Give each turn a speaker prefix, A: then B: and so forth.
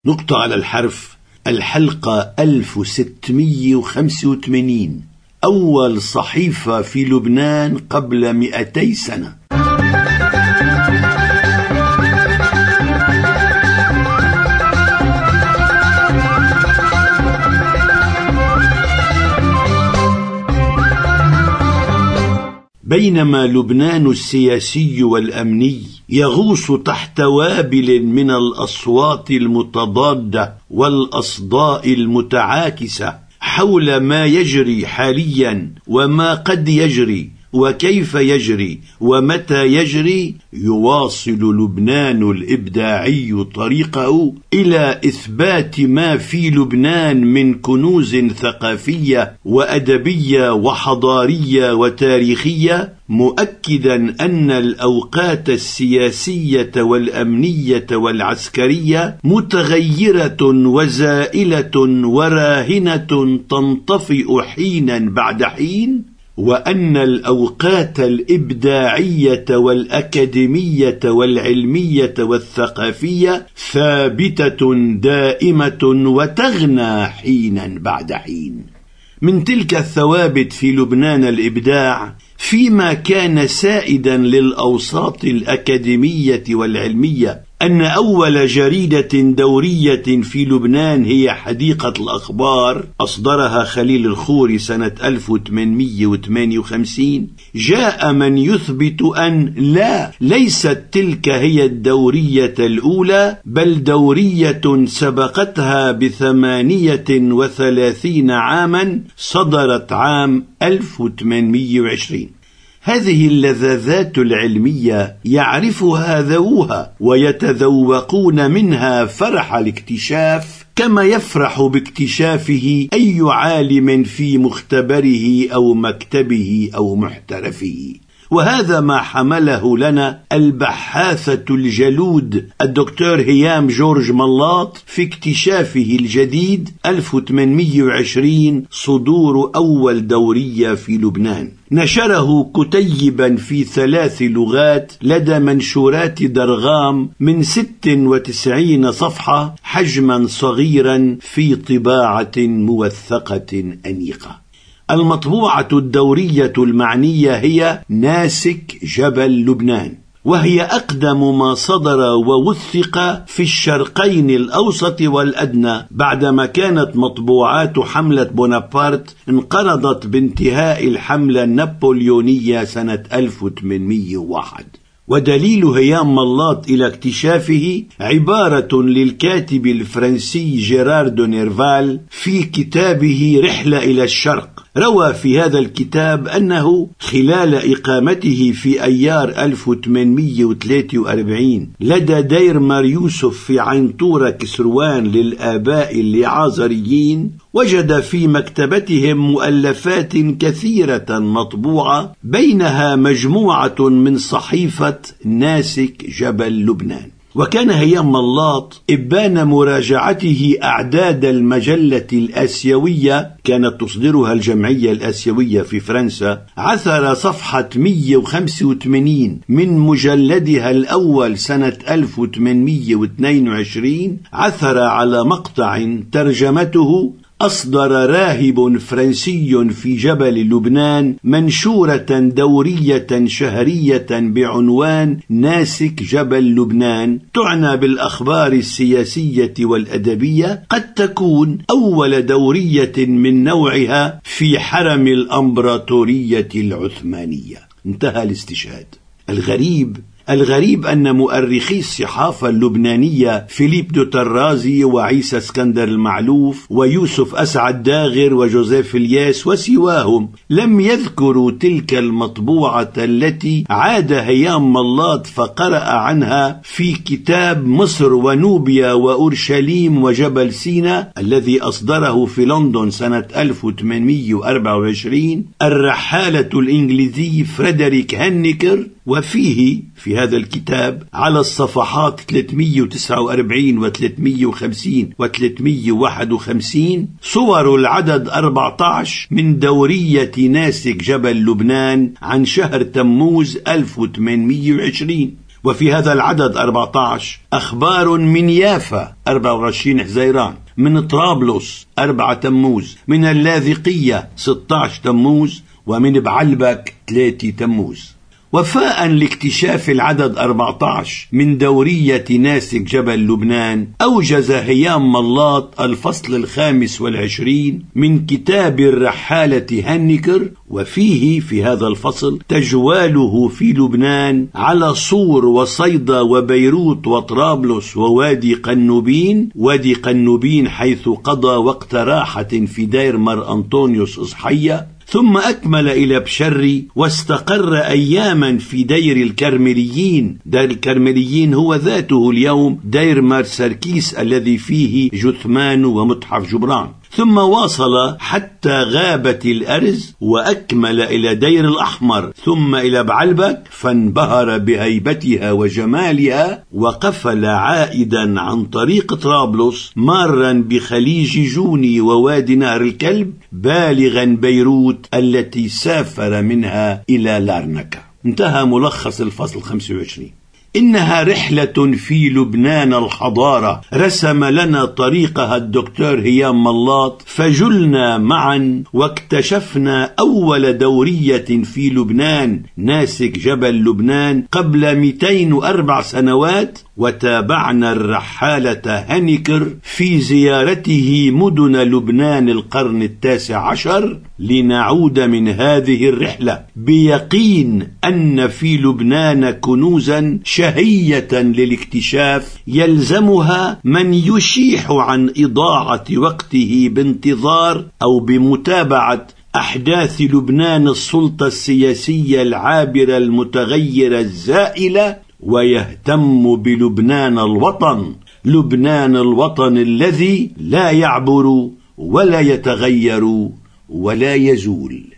A: نقطة على الحرف. الحلقة 1685، أول صحيفة في لبنان قبل 200 سنة. بينما لبنان السياسي والأمني يغوص تحت وابل من الأصوات المتضادة والأصداء المتعاكسة حول ما يجري حاليا وما قد يجري وكيف يجري ومتى يجري، يواصل لبنان الإبداعي طريقه إلى إثبات ما في لبنان من كنوز ثقافية وأدبية وحضارية وتاريخية، مؤكدا أن الأوقات السياسية والأمنية والعسكرية متغيرة وزائلة وراهنة تنطفئ حينا بعد حين، وأن الأوقات الإبداعية والأكاديمية والعلمية والثقافية ثابتة دائمة وتغنى حينا بعد حين. من تلك الثوابت في لبنان الإبداع فيما كان سائدا للأوساط الأكاديمية والعلمية أن أول جريدة دورية في لبنان هي حديقة الأخبار، أصدرها خليل الخوري سنة 1858. جاء من يثبت أن ليست تلك هي الدورية الأولى، بل دورية سبقتها ب38 عاما، صدرت عام 1820. هذه اللذاذات العلمية يعرفها ذووها ويتذوقون منها فرح الاكتشاف، كما يفرح باكتشافه أي عالم في مختبره أو مكتبه أو محترفه. وهذا ما حمله لنا البحاثة الجلود الدكتور هيام جورج ملاط في اكتشافه الجديد 1820 صدور أول دورية في لبنان. نشره كتيبا في 3 لغات لدى منشورات درغام من 96 صفحة، حجما صغيرا في طباعة موثقة أنيقة. المطبوعة الدورية المعنية هي ناسك جبل لبنان، وهي أقدم ما صدر ووثق في الشرقين الأوسط والأدنى، بعدما كانت مطبوعات حملة بونابرت انقرضت بانتهاء الحملة النابليونية سنة 1801. ودليل هيام ملاط إلى اكتشافه عبارة للكاتب الفرنسي جيراردو نيرفال في كتابه رحلة إلى الشرق. روى في هذا الكتاب أنه خلال إقامته في أيار 1843 لدى دير مار يوسف في عينطورة كسروان للآباء العازريين، وجد في مكتبتهم مؤلفات كثيرة مطبوعة، بينها مجموعة من صحيفة ناسك جبل لبنان. وكان هيام ملاط إبان مراجعته أعداد المجلة الآسيوية، كانت تصدرها الجمعية الآسيوية في فرنسا، عثر صفحة 185 من مجلدها الأول سنة 1822، عثر على مقطع ترجمته: أصدر راهب فرنسي في جبل لبنان منشورة دورية شهرية بعنوان ناسك جبل لبنان، تعنى بالأخبار السياسية والأدبية، قد تكون أول دورية من نوعها في حرم الأمبراطورية العثمانية. انتهى الاستشهاد. الغريب أن مؤرخي الصحافة اللبنانية فيليب دو طرازي وعيسى اسكندر المعلوف ويوسف أسعد داغر وجوزيف الياس وسواهم لم يذكروا تلك المطبوعة التي عاد هيام ملاط فقرأ عنها في كتاب مصر ونوبيا وأورشليم وجبل سيناء الذي أصدره في لندن سنة 1824 الرحالة الإنجليزي فريدريك هنيكر. وفيه في هذا الكتاب على الصفحات 349 و350 و351 صور العدد 14 من دورية ناسك جبل لبنان عن شهر تموز 1820. وفي هذا العدد 14 أخبار من يافا 24 حزيران، من طرابلس 4 تموز، من اللاذقية 16 تموز، ومن بعلبك 3 تموز. وفاء لاكتشاف العدد 14 من دورية ناسك جبل لبنان، أوجز هيام ملاط الفصل 25 من كتاب الرحالة هنكر، وفيه في هذا الفصل تجواله في لبنان على صور وصيدا وبيروت وطرابلس ووادي قنوبين، وادي قنوبين حيث قضى وقت راحة في دير مر أنطونيوس إصحية، ثم أكمل إلى بشري واستقر أياما في دير الكرمليين. دير الكرمليين هو ذاته اليوم دير مار سركيس الذي فيه جثمان ومتحف جبران، ثم واصل حتى غابة الأرز وأكمل إلى دير الأحمر ثم إلى بعلبك، فانبهر بهيبتها وجمالها وقفل عائدا عن طريق طرابلس مارا بخليج جوني ووادي نهر الكلب بالغا بيروت التي سافر منها إلى لارنكا. انتهى ملخص الفصل 25. إنها رحلة في لبنان الحضارة رسم لنا طريقها الدكتور هيام ملاط، فجلنا معا واكتشفنا أول دورية في لبنان ناسك جبل لبنان قبل 204 سنوات، وتابعنا الرحالة هنكر في زيارته مدن لبنان القرن 19 لنعود من هذه الرحلة بيقين أن في لبنان كنوزا شهية للاكتشاف يلزمها من يشيح عن إضاعة وقته بانتظار أو بمتابعة أحداث لبنان السلطة السياسية العابرة المتغيرة الزائلة، ويهتم بلبنان الوطن، لبنان الوطن الذي لا يعبر ولا يتغير ولا يزول.